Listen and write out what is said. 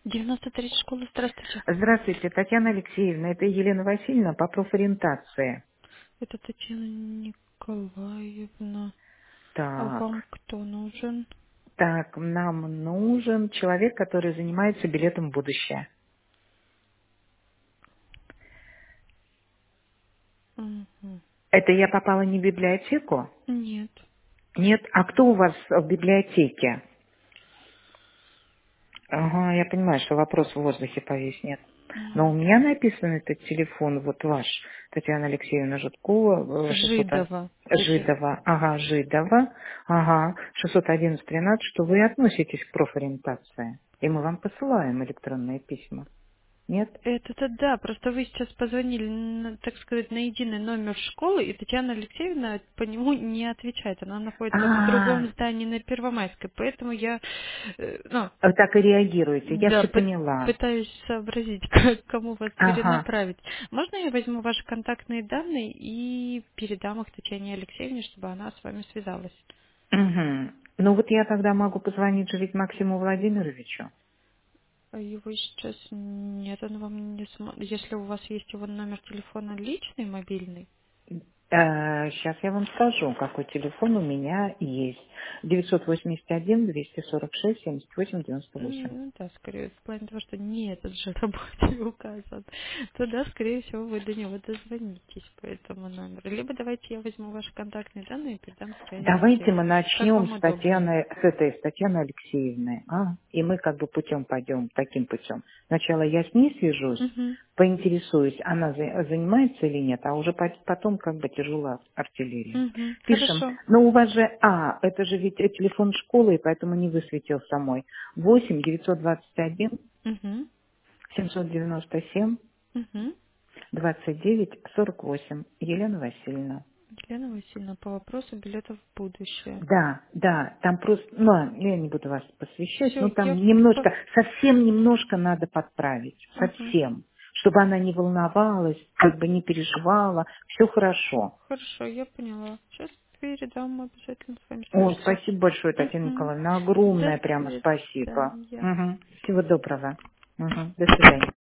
93 школа, здравствуйте. Здравствуйте, Татьяна Алексеевна, это Елена Васильевна по профориентации. Это Татьяна Николаевна. А Так, вам кто нужен? так, нам нужен человек, который занимается билетом в будущее. Мгм. Это я попала не в библиотеку? Нет. Нет? А кто у вас в библиотеке? Ага, я понимаю, что вопрос в воздухе повис, нет. Но М, у меня написан этот телефон, вот ваш, Татьяна Алексеевна Житкова, 600, Жидова. Жидова, ага, Жидова, ага, 611-13, что вы относитесь к профориентации. И мы вам посылаем электронные письма. Нет? Это-то да, просто вы сейчас позвонили, так сказать, на единый номер школы, и Татьяна Алексеевна по нему не отвечает. Она находится в другом А, здании на Первомайской, поэтому я, ну, вы так и реагируете. Я да, все поняла. пытаюсь сообразить, кому вас Ага. перенаправить. Можно я возьму ваши контактные данные и передам их Татьяне Алексеевне, чтобы она с вами связалась? Угу. Ну вот я тогда могу позвонить же ведь Максиму Владимировичу. А его сейчас нет, он вам не сможет. Если у вас есть его номер телефона личный, мобильный, Сейчас я вам скажу, какой телефон у меня есть. 981-246-78-98. ну да, скорее, в плане того, что не этот же рабочий указан, то да, скорее всего, вы до него дозвонитесь по этому номеру. Либо давайте я возьму ваши контактные данные и передам Татьяне Давайте мы Алексеевне. Как начнем вам с удобнее? Татьяны, с этой, с Татьяны Алексеевны. И мы как бы путем пойдем, таким путем. Сначала я с ней свяжусь, Угу. поинтересуюсь, она занимается или нет, а уже потом как бы тяжело артиллерия. Угу. Пишем. Хорошо. Но у вас же, это же ведь телефон школы, и поэтому не высветил самой. 8-921 Угу. 797 Угу. 29-48. Елена Васильевна. Елена Васильевна, по вопросу билетов в будущее. Да, да, там просто, ну, я не буду вас посвящать, но Все, там я... немножко, совсем немножко надо подправить, Угу. совсем, чтобы она не волновалась, как бы не переживала, все хорошо. Хорошо, я поняла. Сейчас передам, обязательно с вами Ой, свяжутся. спасибо большое, Татьяна Угу. Николаевна, До огромное прямо спасибо. свидания. Мгм. Всего доброго. Мгм. До свидания.